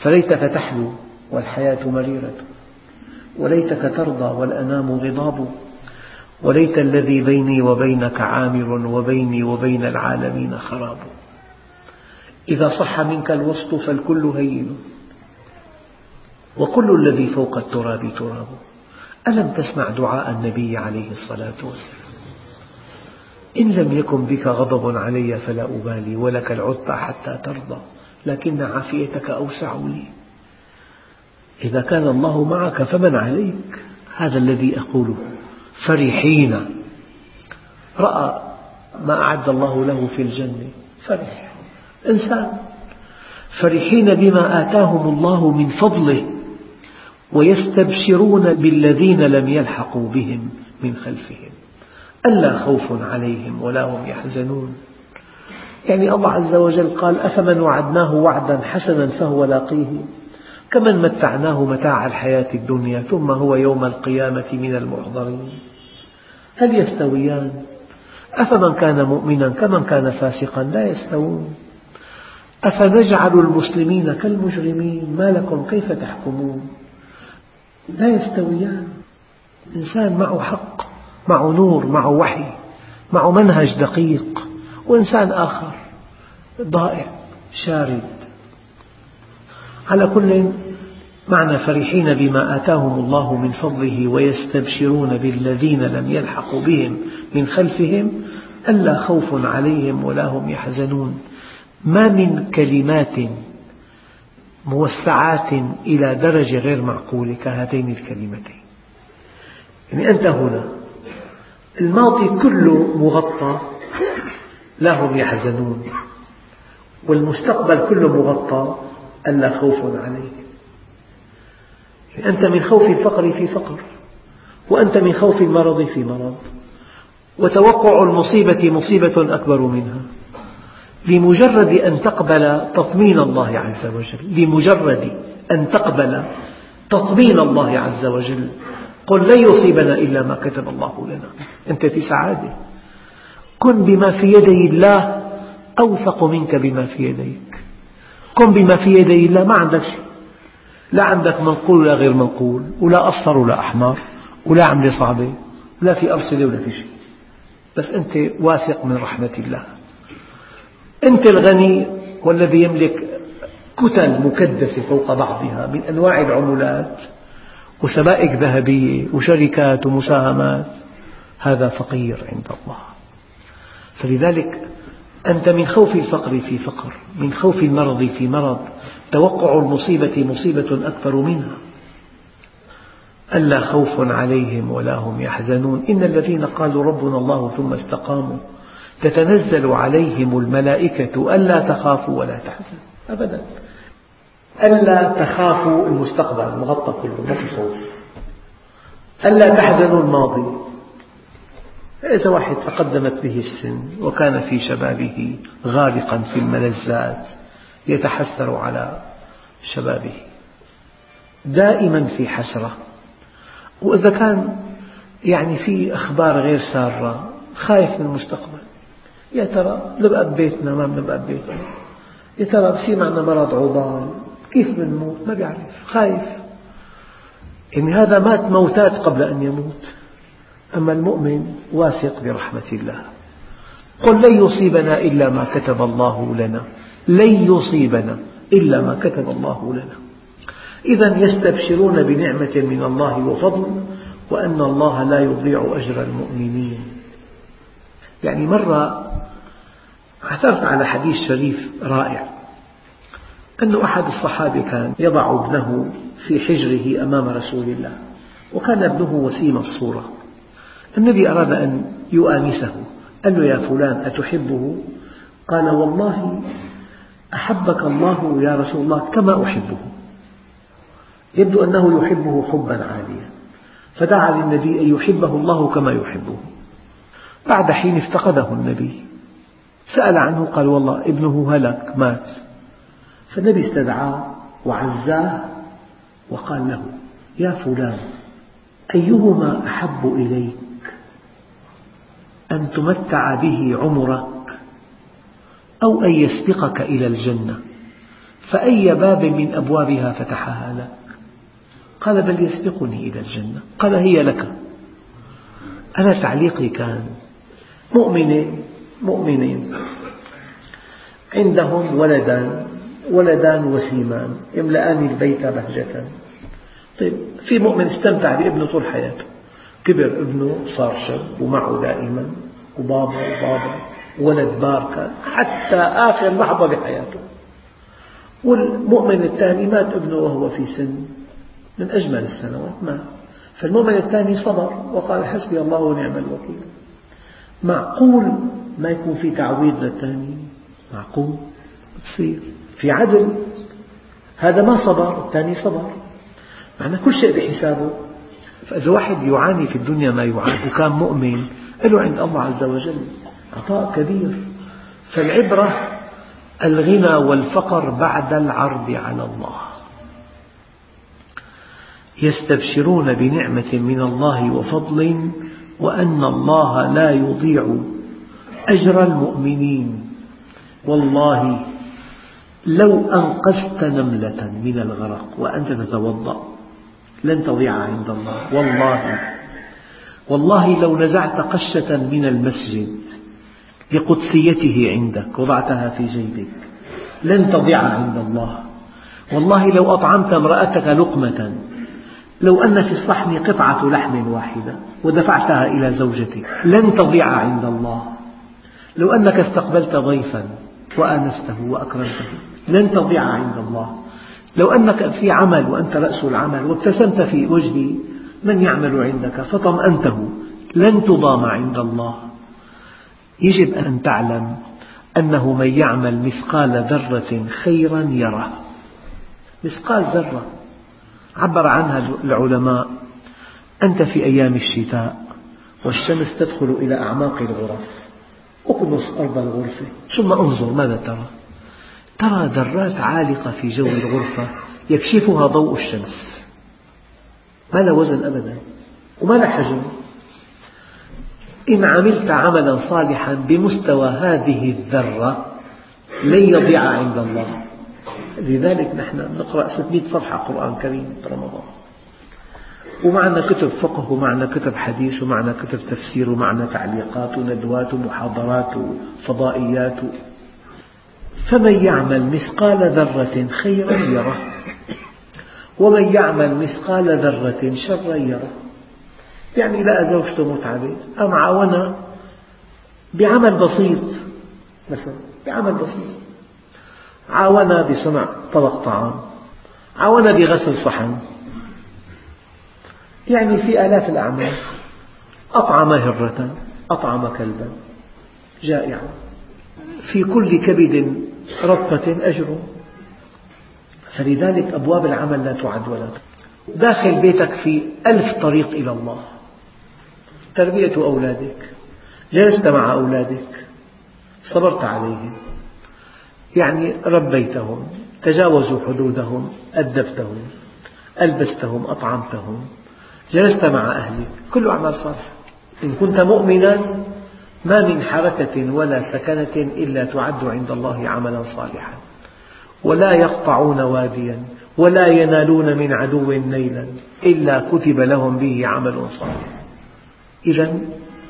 فليتك تحلو والحياة مريرة، وليتك ترضى والأنام غضاب، وليت الذي بيني وبينك عامر وبيني وبين العالمين خراب. إذا صح منك الوسط فالكل هين، وكل الذي فوق التراب تراب. ألم تسمع دعاء النبي عليه الصلاة والسلام؟ إن لم يكن بك غضب علي فلا أبالي، ولك العتبى حتى ترضى، لكن عافيتك أوسع لي. إذا كان الله معك فمن عليك؟ هذا الذي أقوله. فرحين، رأى ما أعد الله له في الجنة، فرح إنسان. فرحين بما آتاهم الله من فضله، ويستبشرون بالذين لم يلحقوا بهم من خلفهم ألا خوف عليهم ولا هم يحزنون. يعني الله عز وجل قال: أفمن وعدناه وعدا حسنا فهو لاقيه، كمن متعناه متاع الحياة الدنيا ثم هو يوم القيامة من المحضرين. هل يستويان؟ أفمن كان مؤمنا كمن كان فاسقا لا يستوون. أفنجعل المسلمين كالمجرمين ما لكم كيف تحكمون. لا يستويان. إنسان معه حق، معه نور، معه وحي، معه منهج دقيق، وإنسان آخر ضائع شارد. على كل معنى فرحين بما آتاهم الله من فضله ويستبشرون بالذين لم يلحقوا بهم من خلفهم ألا خوف عليهم ولا هم يحزنون. ما من كلمات موسعات إلى درجة غير معقولة كهاتين الكلمتين. يعني أنت هنا الماضي كله مغطى لا هم يحزنون، والمستقبل كله مغطى ألا خوف عليهم. يعني أنت من خوف الفقر في فقر، وأنت من خوف المرض في مرض، وتوقع المصيبة مصيبة أكبر منها. لمجرد أن تقبل تطمين الله عز وجل، لمجرد أن تقبل تطمين الله عز وجل، قل لن يصيبنا إلا ما كتب الله لنا، أنت في سعادة. كن بما في يدي الله أوثق منك بما في يديك. كن بما في يدي الله، ما عندك شيء، لا عندك منقول ولا غير منقول، ولا أصفر ولا أحمر، ولا عملة صعبة، ولا في أرصدة ولا في شيء، بس أنت واثق من رحمة الله. أنت الغني والذي يملك كتل مكدسة فوق بعضها من أنواع العملات وسبائك ذهبية وشركات ومساهمات، هذا فقير عند الله. فلذلك أنت من خوف الفقر في فقر، من خوف المرض في مرض، توقع المصيبة مصيبة أكبر منها. ألا خوف عليهم ولا هم يحزنون. إن الذين قالوا ربنا الله ثم استقاموا تتنزل عليهم الملائكة ألا تخافوا ولا تحزنوا أبدا. ألا تخافوا المستقبل مغطى كله، ما في خوف. ألا تحزنوا الماضي. إذا واحد تقدمت به السن وكان في شبابه غارقا في الملذات يتحسر على شبابه، دائما في حسرة. وإذا كان يعني في أخبار غير سارة خايف من المستقبل، يا ترى نبقى ببيتنا ما بنبقى ببيتنا، يا ترى بصير معنا مرض عضال، كيف بنموت ما بيعرف، خايف. يعني هذا مات موتات قبل أن يموت. أما المؤمن واثق برحمة الله. قل لن يصيبنا إلا ما كتب الله لنا، لن يصيبنا إلا ما كتب الله لنا. إذا يستبشرون بنعمة من الله وفضل، وأن الله لا يضيع أجر المؤمنين. يعني مرة عثرت على حديث شريف رائع، أن أحد الصحابة كان يضع ابنه في حجره أمام رسول الله، وكان ابنه وسيم الصورة. النبي أراد أن يؤانسه، قال له: يا فلان أتحبه؟ قال: والله أحبك الله يا رسول الله كما أحبه. يبدو أنه يحبه حبا عاليا، فدعا للنبي أن يحبه الله كما يحبه. بعد حين افتقده النبي، سأل عنه، قال: والله ابنه هلك مات. فالنبي استدعاه وعزاه وقال له: يا فلان، أيهما أحب إليك، أن تمتع به عمرك أو أن يسبقك إلى الجنة؟ فأي باب من أبوابها فتحها لك؟ قال بل يسبقني إلى الجنة. قال هي لك. أنا تعليقي كان مؤمنين عندهم ولدان وسيمان يملأان البيت بهجة. طيب في مؤمن استمتع بابنه طول حياته، كبر ابنه صار شاب ومعه دائما وبابا ولد باركة حتى آخر لحظة بحياته. والمؤمن الثاني مات ابنه وهو في سن من أجمل السنوات مات. فالمؤمن الثاني صبر وقال حسبي الله ونعم الوكيل. معقول ما يكون في تعويض للثاني؟ معقول تصير في عدل. هذا ما صبر الثاني صبر، معنى كل شيء بحسابه. فإذا واحد يعاني في الدنيا ما يعاني وكان مؤمن له عند الله عز وجل عطاء كبير. فالعبرة الغنى والفقر بعد العرض على الله. يستبشرون بنعمة من الله وفضل وأن الله لا يضيع أجر المؤمنين. والله لو أنقذت نملة من الغرق وأنت تتوضأ لن تضيع عند الله. والله لو نزعت قشة من المسجد لقدسيته عندك وضعتها في جيبك لن تضيع عند الله. والله لو أطعمت امرأتك لقمة، لو أن في الصحن قطعة لحم واحدة ودفعتها إلى زوجتك لن تضيع عند الله. لو أنك استقبلت ضيفا وآنسته وأكرمته لن تضيع عند الله. لو أنك في عمل وأنت رأس العمل وابتسمت في وجه من يعمل عندك فطمأنته لن تضام عند الله. يجب أن تعلم أنه من يعمل مثقال ذرة خيرا يره. مثقال ذرة عبر عنها العلماء: أنت في أيام الشتاء والشمس تدخل إلى أعماق الغرف، اكنس أرض الغرفة ثم انظر ماذا ترى؟ ترى ذرات عالقة في جو الغرفة يكشفها ضوء الشمس، ما لا وزن أبدا وما لا حجم. إن عملت عملا صالحا بمستوى هذه الذرة لن يضيع عند الله. لذلك نحن نقرأ 600 صفحة قرآن كريم برمضان، ومعنا كتب فقه ومعنا كتب حديث ومعنا كتب تفسير ومعنا تعليقات وندوات ومحاضرات وفضائيات. فمن يعمل مثقال ذرة خيرا يره ومن يعمل مثقال ذرة شرا يره. يعني لقى زوجته متعبة قام عاونها بعمل بسيط، مثلا بعمل بسيط، عاونها بصنع طبق طعام، عاونها بغسل صحن، يعني في آلاف الأعمال. أطعم هرة، أطعم كلبا جائعا، في كل كبد رطبة أجر. فلذلك أبواب العمل لا تعد ولا تحصى. داخل بيتك في 1000 طريق إلى الله. تربية أولادك، جلست مع أولادك صبرت عليهم، يعني ربيتهم، تجاوزوا حدودهم، أدبتهم، ألبستهم، أطعمتهم، جلست مع أهلك، كل أعمال صالحة. إن كنت مؤمنا ما من حركة ولا سكنة إلا تعد عند الله عملا صالحا. ولا يقطعون واديا ولا ينالون من عدو نيلا إلا كتب لهم به عمل صالح. إذن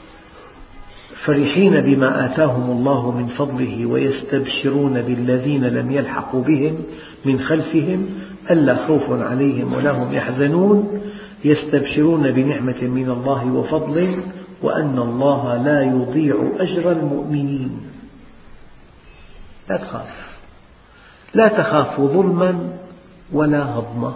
فرحين بما آتاهم الله من فضله ويستبشرون بالذين لم يلحقوا بهم من خلفهم ألا خوف عليهم ولا هم يحزنون. يستبشرون بنعمة من الله وفضل وأن الله لا يضيع أجر المؤمنين. لا تخاف، لا تخاف ظلما ولا هضما.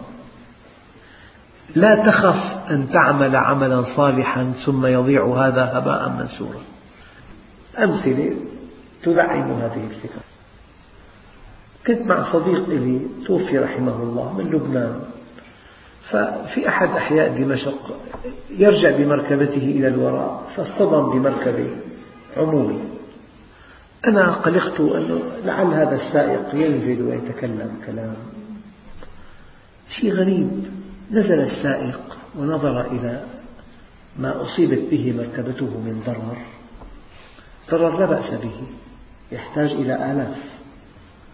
لا تخف أن تعمل عملا صالحا ثم يضيع هذا هباء منثورا. أمثلة تدعم هذه الفكرة. كنت مع صديق لي توفي رحمه الله من لبنان، ففي أحد أحياء دمشق يرجع بمركبته إلى الوراء فاصطدم بمركبة عمومي. أنا قلقت أنه لعل هذا السائق ينزل ويتكلم كلام شيء غريب. نزل السائق ونظر إلى ما أصيبت به مركبته من ضرر لا بأس به، يحتاج إلى آلاف.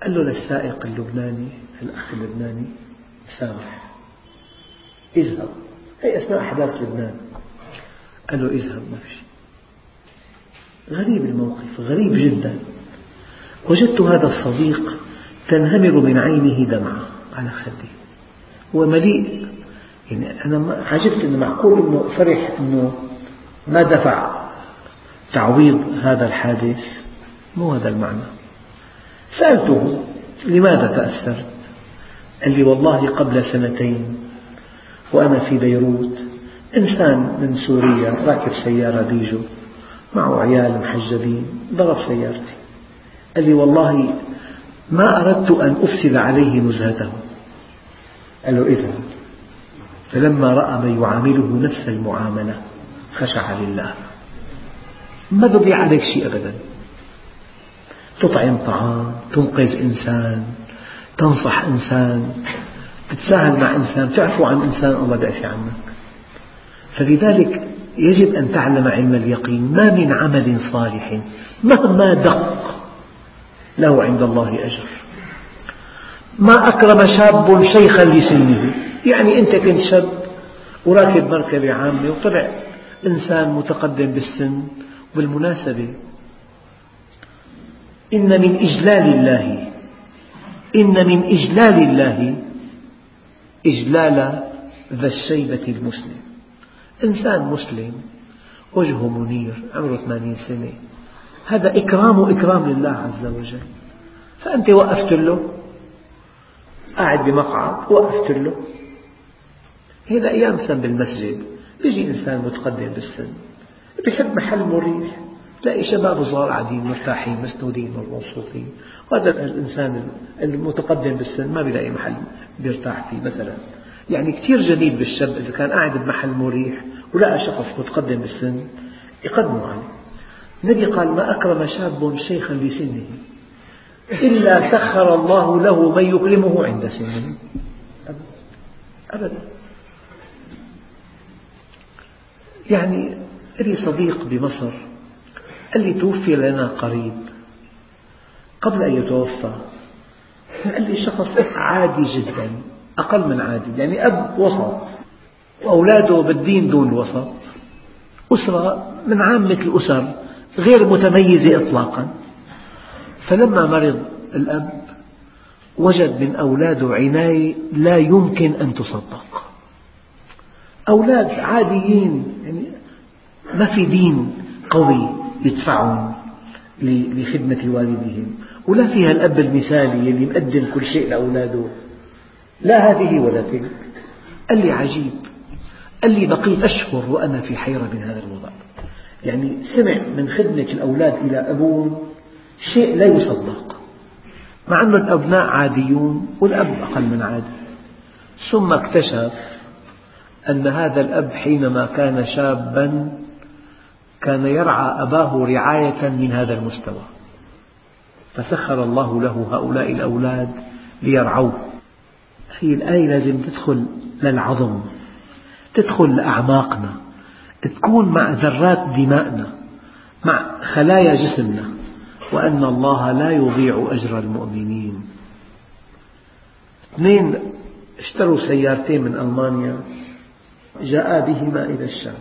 قال له للسائق اللبناني، الأخ اللبناني: سامح، اذهب. هي أثناء أحداث لبنان. قال له: اذهب، ما في شيء. غريب الموقف، غريب جدا. وجدت هذا الصديق تنهمر من عينه دمعة على خده، ومليء. يعني أنا عجبت أنه معقول أنه فرح أنه ما دفع تعويض هذا الحادث. مو هذا المعنى. سألته: لماذا تأثرت؟ قال لي: والله قبل 2 وأنا في بيروت، إنسان من سوريا راكب سيارة بيجو معه عيال محجبين، ضرب سيارتي. قال لي: والله ما أردت أن أفسد عليه نزهته. قال له: اذهب. فلما رأى من يعامله نفس المعاملة خشع لله. ما بضيع عليك شيء أبدا. تطعم طعام، تنقذ إنسان، تنصح إنسان، تتساهل مع إنسان، تعفو عن إنسان، الله بيعفي عنك. فلذلك يجب أن تعلم علم اليقين: ما من عمل صالح مهما دق له عند الله أجر. ما أكرم شاب شيخا لسنه. يعني أنت كنت شاب وراكب مركبة عامة وطلع إنسان متقدم بالسن. بالمناسبة، إن من إجلال الله إجلال ذا الشيبة المسلم. إنسان مسلم وجهه منير عمره 80 سنة، هذا إكرام لله عز وجل. فأنت وقفت له، قاعد بمقعد وقفت له. هذا أيام مثلا بالمسجد يجي إنسان متقدم بالسن بيحب محل مريح، تلاقي شباب صغار قاعدين مرتاحين مسنودين ومبسوطين، وهذا الإنسان المتقدم بالسن ما بيلاقي محل بيرتاح فيه مثلا. يعني كثير جميل بالشاب إذا كان قاعد بمحل مريح ولقى شخص متقدم بالسن يقدمه عليه. النبي قال: ما أكرم شاب شيخا لسنه إلا سخر الله له من يكرمه عند سنه. أبدا. يعني لي صديق بمصر قال لي: توفي لنا قريب. قبل أن يتوفى قال لي: شخص عادي جدا، أقل من عادي، يعني أب وسط وأولاده بالدين دون الوسط، أسرة من عامة الأسر غير متميزة إطلاقا. فلما مرض الأب وجد من أولاده عناية لا يمكن أن تصدق. أولاد عاديين، يعني ما في دين قوي يدفعهم لخدمة والدهم، ولا فيها الأب المثالي اللي مقدم كل شيء لأولاده، لا هذه ولا تلك. قال لي: عجيب. قال لي: بقيت أشهر وأنا في حيرة من هذا الوضع. يعني سمع من خدمة الأولاد إلى أبوهم شيء لا يصدق، مع أن الأبناء عاديون والأب أقل من عادي. ثم اكتشف أن هذا الأب حينما كان شابا كان يرعى أباه رعاية من هذا المستوى، فسخر الله له هؤلاء الأولاد ليرعوه. هي الآية لازم تدخل للعظم، تدخل لأعماقنا، تكون مع ذرات دماءنا، مع خلايا جسمنا، وأن الله لا يضيع أجر المؤمنين. 2 اشتروا سيارتين من ألمانيا، جاءا بهما إلى الشام،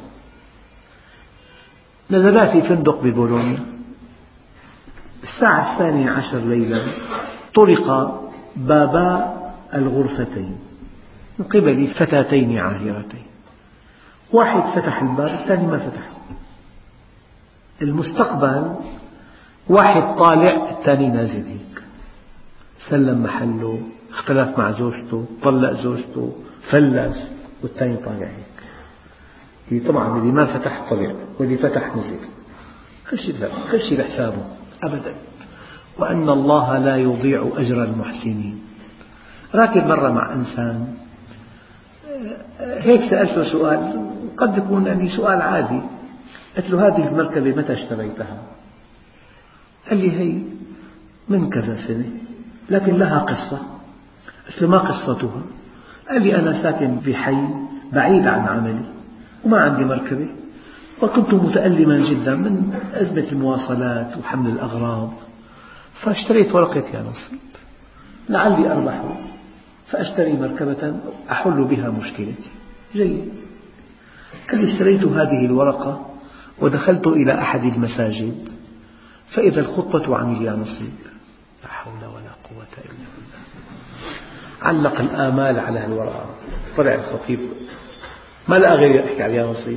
نزلا في فندق ببولونيا. الساعة 12 ليلا طرق بابا الغرفتين من قبل فتاتين عاهرتين. واحد فتح الباب، الثاني ما فتحه. المستقبل واحد طالع، الثاني نازل هيك، سلم محله، اختلف مع زوجته، طلق زوجته، فلس، والثاني طالع هيك. طبعا اللي ما فتح طلع واللي فتح نزل، كل شيء بحسابه أبدا. وأن الله لا يضيع أجر المحسنين. راكب مرة مع إنسان هيك سألته سؤال قد يكون يعني سؤال عادي، قلت له: هذه المركبة متى اشتريتها؟ قال لي: هي من كذا سنة، لكن لها قصة. قلت له: ما قصتها؟ قال لي: أنا ساكن بحي بعيد عن عملي وما عندي مركبة، وكنت متألما جدا من أزمة المواصلات وحمل الأغراض، فاشتريت ورقة يا نصيب. لعلي أربح فأشتري مركبة أحل بها مشكلتي. جيد. قال لي اشتريت هذه الورقة ودخلت إلى أحد المساجد فإذا الخطبة عن اليانصيب. لا حول ولا قوة إلا بالله. علق الآمال على الورقة. طلع الخطيب ما لقى غير يحكي على اليانصيب،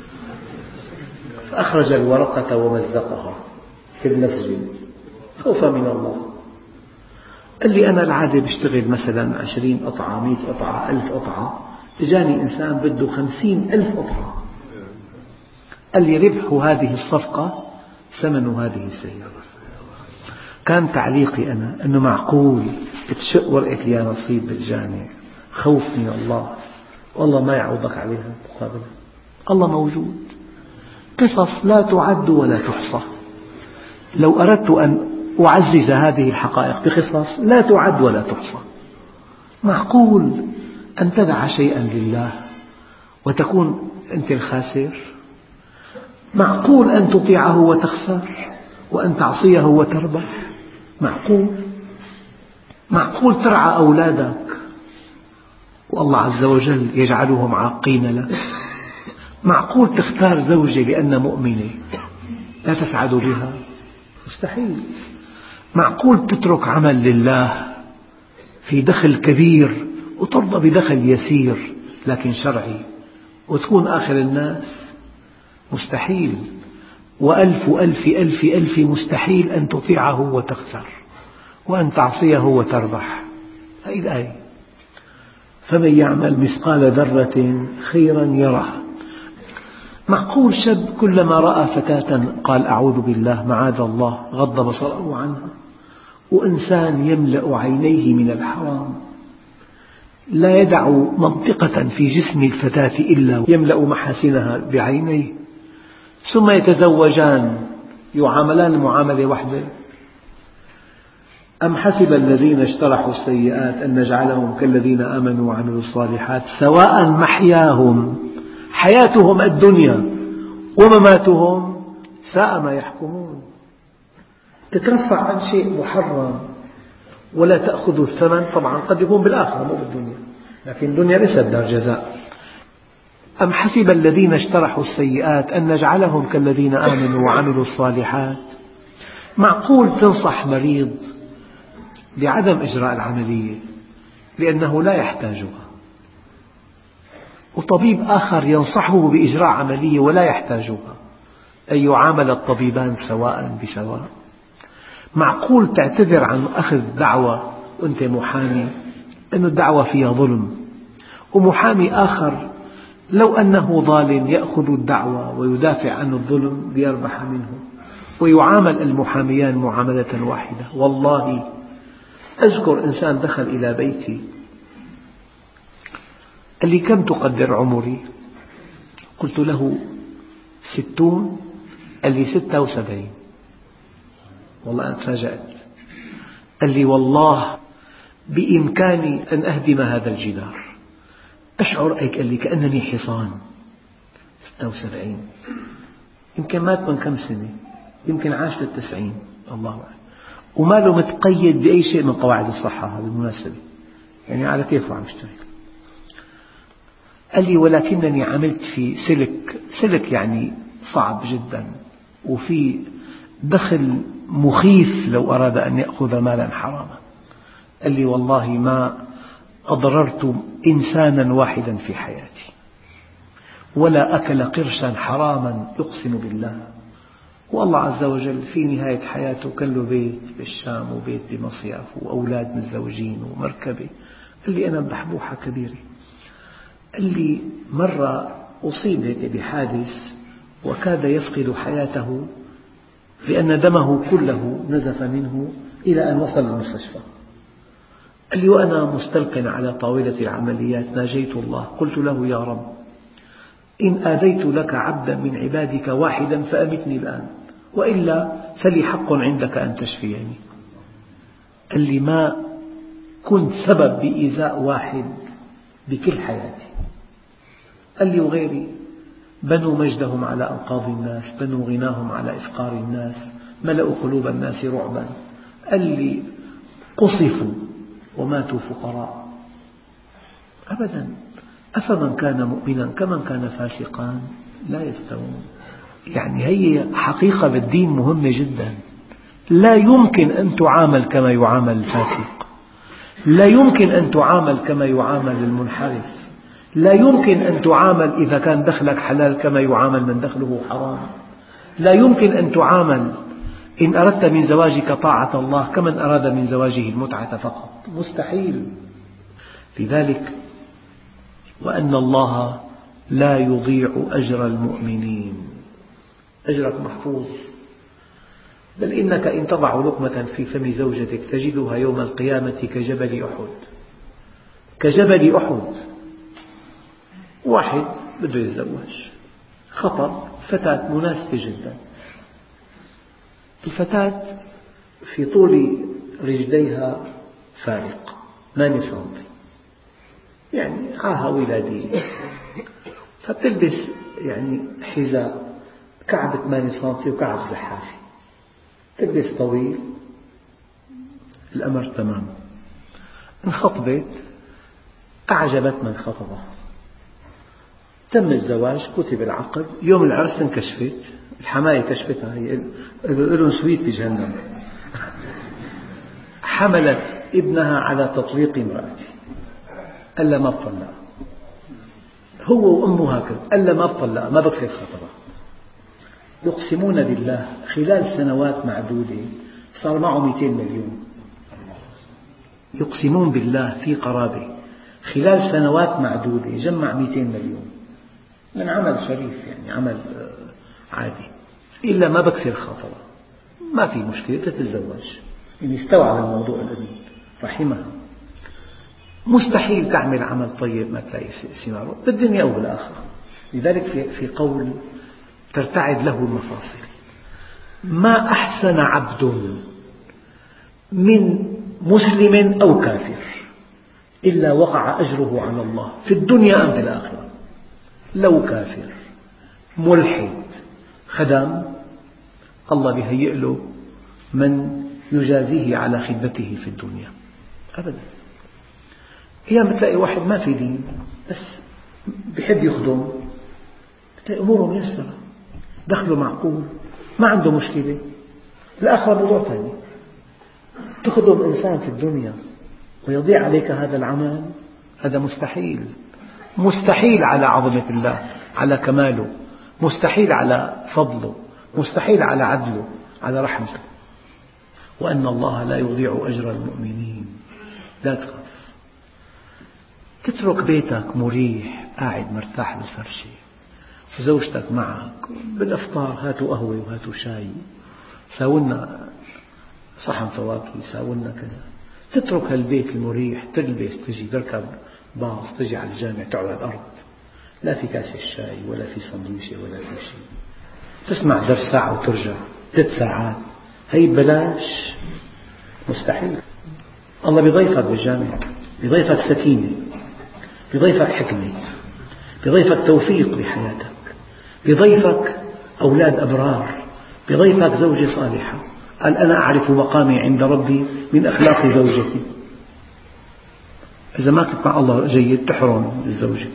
فأخرج الورقة ومزقها في المسجد خوفا من الله. قال لي أنا العادة بشتغل مثلا 20 قطعة 100 قطعة 1000 قطعة، إجاني إنسان بده 50,000 قطعة. قال لي ربح هذه الصفقة ثمن هذه السيارة. كان تعليقي أنا أنه معقول تشق ورقة اليانصيب بالجامع، خوف من الله، والله ما يعوضك عليها مقابلا. الله موجود. قصص لا تعد ولا تحصى. لو أردت أن أعزز هذه الحقائق بقصص لا تعد ولا تحصى. معقول أن تدع شيئا لله وتكون أنت الخاسر؟ معقول أن تطيعه وتخسر وأن تعصيه وتربح؟ معقول ترعى أولادك والله عز وجل يجعلهم عاقين لك؟ معقول تختار زوجة لأنها مؤمنة لا تسعد بها؟ مستحيل. معقول تترك عمل لله في دخل كبير وترضى بدخل يسير لكن شرعي وتكون آخر الناس؟ مستحيل. وألف ألف ألف ألف مستحيل أن تطيعه وتخسر وأن تعصيه وتربح. هذه الآية. فمن يعمل مثقال ذرة خيرا يره. معقول شاب كلما رأى فتاة قال أعوذ بالله معاذ الله غض بصره عنها؟ وإنسان يملأ عينيه من الحرام لا يدع منطقة في جسم الفتاة إلا يملأ محاسنها بعينيه، ثم يتزوجان يعاملان معاملة واحدة. أم حسب الذين اجترحوا السيئات أن نجعلهم كالذين آمنوا وعملوا الصالحات سواء محياهم حياتهم الدنيا ومماتهم ساء ما يحكمون. تترفع عن شيء محرم ولا تأخذ الثمن، طبعا قد يكون بالآخرة مو بالدنيا، لكن الدنيا ليست دار جزاء. أم حسب الذين اجترحوا السيئات أن نجعلهم كالذين آمنوا وعملوا الصالحات. معقول تنصح مريض بعدم إجراء العملية لأنه لا يحتاجها، وطبيب آخر ينصحه بإجراء عملية ولا يحتاجها، أن يعامل الطبيبان سواء بسواء؟ معقول تعتذر عن أخذ دعوة وأنت محامي أن الدعوة فيها ظلم، ومحامي آخر لو أنه ظالم يأخذ الدعوة ويدافع عن الظلم ليربح منه، ويعامل المحاميان معاملة واحدة؟ والله أذكر إنسان دخل إلى بيتي قال لي كم تقدر عمري؟ قلت له 60. قال لي 76. والله أنا تفاجأت. قال لي والله بإمكاني أن أهدم هذا الجدار، أشعر قال لي كأنني حصان. 76 يمكن مات من كم سنة، يمكن عاش لل90، الله أعلم، وما له متقيد بأي شيء من قواعد الصحة بالمناسبة، يعني على كيفه عم يشتغل. قال لي ولكنني عملت في سلك يعني صعب جدا، وفي دخل مخيف لو أراد أن يأخذ مالا حراما. قال لي والله ما أضررت إنسانا واحدا في حياتي، ولا أكل قرشا حراما يقسم بالله. والله عز وجل في نهاية حياته كان له بيت بالشام وبيت بمصيف وأولاد متزوجين ومركبة. قال لي أنا بحبوحة كبيرة. قال لي مرة أصيب بحادث وكاد يفقد حياته لأن دمه كله نزف منه إلى أن وصل المستشفى. قال لي وأنا مستلق على طاولة العمليات ناجيت الله، قلت له يا رب إن آذيت لك عبدا من عبادك واحدا فأمتني الآن، وإلا فلي حق عندك أن تشفيني. قال لي ما كنت سبب بإيذاء واحد بكل حياتي. قال لي وغيري بنوا مجدهم على أنقاض الناس، بنوا غناهم على إفقار الناس، ملأوا قلوب الناس رعبا. قال لي قصفوا وماتوا فقراء أبدا. أفمن كان مؤمنا كمن كان فاسقا لا يستوون. يعني هي حقيقة بالدين مهمة جدا. لا يمكن أن تعامل كما يعامل الفاسق، لا يمكن أن تعامل كما يعامل المنحرف، لا يمكن أن تعامل إذا كان دخلك حلال كما يعامل من دخله حرام، لا يمكن أن تعامل إن أردت من زواجك طاعة الله كمن أراد من زواجه المتعة فقط، مستحيل. لذلك وأن الله لا يضيع أجر المؤمنين، أجرك محفوظ. بل إنك إن تضع لقمة في فم زوجتك تجدها يوم القيامة كجبل أحد. كجبل أحد. واحد بده يتزوج، خطب فتاة مناسبة جدا، الفتاة في طول رجليها فارق 8 سنتي، يعني عاهة ولادية، فبتلبس يعني حذاء كعب 8 سنتي وكعب زحافي، تلبس طويل، الأمر تمام. انخطبت، أعجبت من خطبها، تم الزواج، كتب العقد، يوم العرس انكشفت، الحماية كشفتها، هي لهم سويت بجهنم. حملت ابنها على تطليق امرأته، ألا ما بطلق، هو وأمه هكذا، ألا ما بطلق، ما بكسر خطبها. يقسمون بالله خلال سنوات معدودة صار معه 200 مليون. يقسمون بالله في قرابة خلال سنوات معدودة جمع 200 مليون من عمل شريف، يعني عمل عادي، إلا ما بكسر خاطرها، ما في مشكلة، تتزوج، يعني استوعب الموضوع الابن رحمها. مستحيل تعمل عمل طيب ما تلاقي ثماره بالدنيا أو بالآخرة. لذلك في قول ترتعد له المفاصل: ما أحسن عبد من مسلم أو كافر إلا وقع أجره على الله في الدنيا أم في الآخرة. لو كافر ملحد خدم، الله بيهيئ له من يجازيه على خدمته في الدنيا أبدا. أيام تلاقي واحد ما في دين بس بيحب يخدم، تلاقي أموره ميسرة، دخله معقول، ما عنده مشكلة. الآخرة موضوع ثاني. تخدم إنسان في الدنيا ويضيع عليك هذا العمل، هذا مستحيل. مستحيل على عظمة الله، على كماله، مستحيل على فضله، مستحيل على عدله، على رحمته. وأن الله لا يضيع أجر المؤمنين. لا تخاف، تترك بيتك مريح، قاعد مرتاح بالفرشة، وزوجتك معك، بالأفطار هاتوا قهوة وهاتوا شاي، ساولنا صحن فواكه، ساولنا كذا. تترك البيت المريح، تلبس، تجي تركب باص، تجي على الجامع، تقعد على الأرض، لا في كاسة شاي ولا في سندويشة ولا في شيء، تسمع درس ساعة وترجع 3 ساعات، هي ببلاش، مستحيل. الله بيضيفك بالجامع، بيضيفك سكينة، بيضيفك حكمة، بيضيفك توفيق بحياتك، بيضيفك أولاد أبرار، بيضيفك زوجة صالحة. قال: أنا أعرف مقامي عند ربي من أخلاق زوجتي. إذا ما كنت مع الله جيد تحرم الزوجة،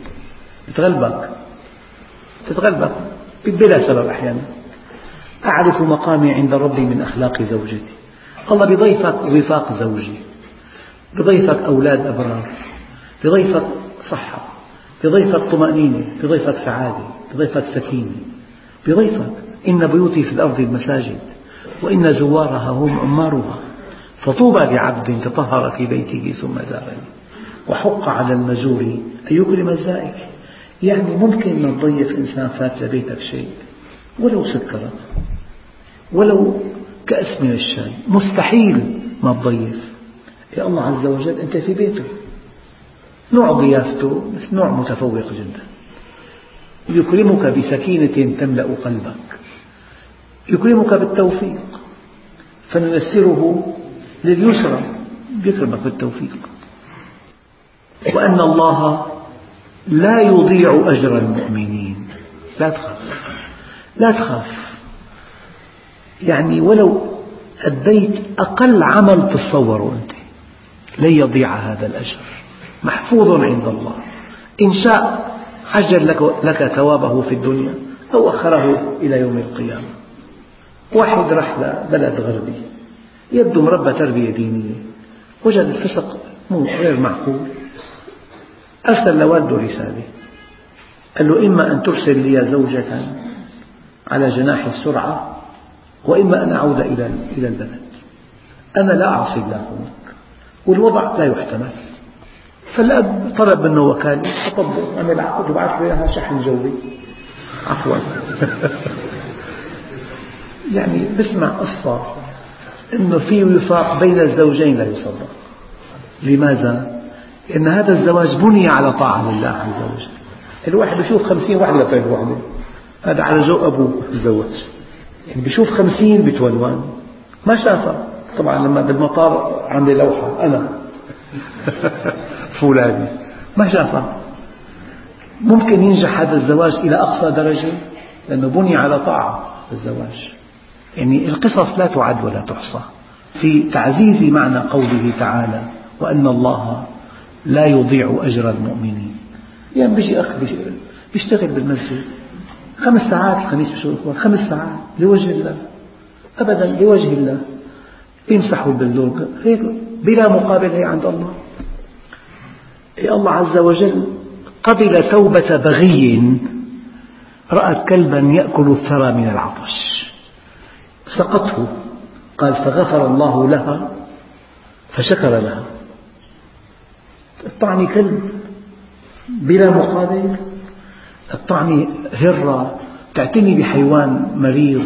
تتغلبك بلا سبب أحيانا. أعرف مقامي عند ربي من أخلاق زوجتي. الله بيضيفك وفاق زوجي، بيضيفك أولاد أبرار، بيضيفك صحة، بيضيفك طمأنينة، بيضيفك سعادة، بيضيفك سكينة، بيضيفك. إن بيوتي في الأرض المساجد وإن زوارها هم عمارها، فطوبى لعبد تطهر في بيته ثم زارني، وحق على المزور أن يكرم الزائر. يعني ممكن ما تضيف إنسان فات لبيتك شيء، ولو سكرة، ولو كأس من الشاي، مستحيل ما تضيف. يا الله عز وجل أنت في بيته، نوع ضيافته بس نوع متفوق جدا. يكرمك بسكينة تملأ قلبك، يكرمك بالتوفيق، فنيسره لليسرى، يكرمك بالتوفيق. وأن الله لا يضيع أجر المؤمنين. لا تخاف، لا تخاف. يعني ولو أديت أقل عمل تتصوره أنت، لن يضيع هذا الأجر، محفوظ عند الله. إن شاء عجل لك ثوابه في الدنيا أو أخره إلى يوم القيامة. واحد راح لبلد غربي يبدو مربى تربية دينية، وجد الفسق غير معقول، أرسل لوالده رسالة قال له: إما أن ترسل لي زوجة على جناح السرعة، وإما أن أعود إلى البلد، أنا لا أعصي الله هناك والوضع لا يحتمل. فالأب طلب منه وكالة، فطبه عمل عقد وبعث له إياها شحن جوي. عفوا يعني بسمع قصة أنه في وفاق بين الزوجين لا يصدق. لماذا؟ لأن هذا الزواج بني على طاعة لله عز وجل. الواحد يشوف 50 واحدة طيب واحدة، هذا على ذوق أبوه الزواج، يعني بيشوف 50 بتولوان ما شافها. طبعا لما بالمطار عندي لوحة أنا فلاني ما شافها. ممكن ينجح هذا الزواج إلى أقصى درجة لأنه بني على طاعة الزواج. يعني القصص لا تعد ولا تحصى في تعزيز معنى قوله تعالى: وأن الله لا يضيع أجر المؤمنين. يعني بيجي أخ بيشتغل بالمسجد 5 ساعات الخميس بشغل 5 ساعات لوجه الله، أبدا لوجه الله، يمسحوا البلدوق هيك بلا مقابل. هي عند الله. الله عز وجل قبل توبة بغي رأت كلبا يأكل الثرى من العطش سقته، قال: فغفر الله لها فشكر لها. الطعني كلب بلا مقابل، الطعني هرة تعتني بحيوان مريض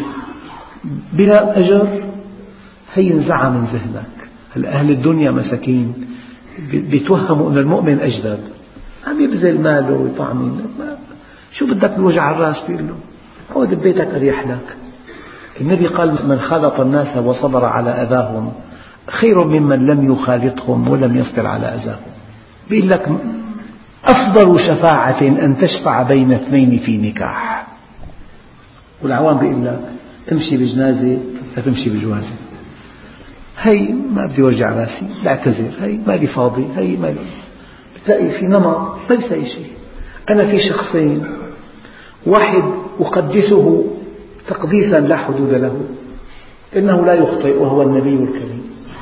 بلا أجر، هي انزعى من ذهنك. أهل الدنيا مساكين بيتوهموا أن المؤمن أجدد، عم يبذل ماله ويطعمين، شو بدك بوجع الرأس؟ بيقول له: عود ببيتك أريح لك. النبي قال: من خالط الناس وصبر على أذاهم خير ممن لم يخالطهم ولم يصبر على أذاهم. بيقول لك: أفضل شفاعة أن تشفع بين اثنين في نكاح. والعوام بيقول لك: امشي بجنازة فتمشي بجوازة، هي ما بدي وجع راسي، بعتذر، هي مالي فاضي، هي مالي. بتلاقي في نمط ما بيساوي شيء. أنا في شخصين، واحد أقدسه تقديسا لا حدود له إنه لا يخطئ وهو النبي الكريم،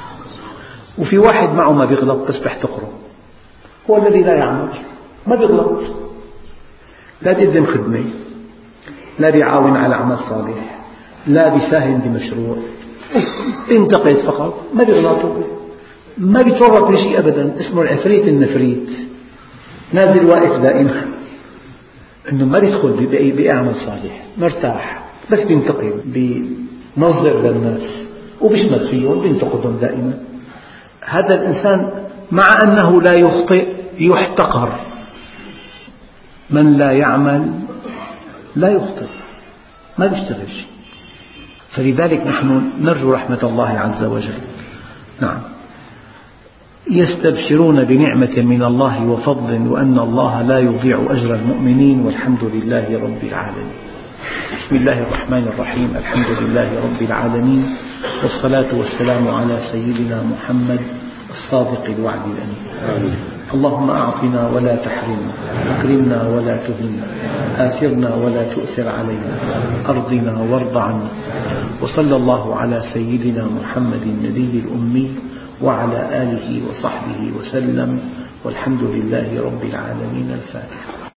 وفي واحد معه ما بيغلط بس بيحتقره، هو الذي لا يعمل، ما بيغلط، لا بيقدم خدمة، لا بيعاون على عمل صالح، لا بيساهم بمشروع، بينتقد فقط، ما بيغلط، ما بيتورط بشيء أبدا. اسمه العفريت النفريت، نازل واقف دائما، إنه ما بيدخل بأعمال صالح، مرتاح، بس بينتقد، بينظر للناس وبيشمت فيهم، بينتقدهم دائما. هذا الإنسان مع أنه لا يخطئ يحتقر. من لا يعمل لا يخطئ، ما بيشتغل شيء. فلذلك نحن نرجو رحمة الله عز وجل. نعم. يستبشرون بنعمة من الله وفضل وأن الله لا يضيع أجر المؤمنين والحمد لله رب العالمين. بسم الله الرحمن الرحيم. الحمد لله رب العالمين، والصلاة والسلام على سيدنا محمد الصادق الوعد الأمين. اللهم أعطنا ولا تحرمنا، أكرمنا ولا تهنا، آثرنا ولا تؤثر علينا، أرضنا وارض عنا. وصلى الله على سيدنا محمد النبي الأمي وعلى آله وصحبه وسلم، والحمد لله رب العالمين. الفاتحة.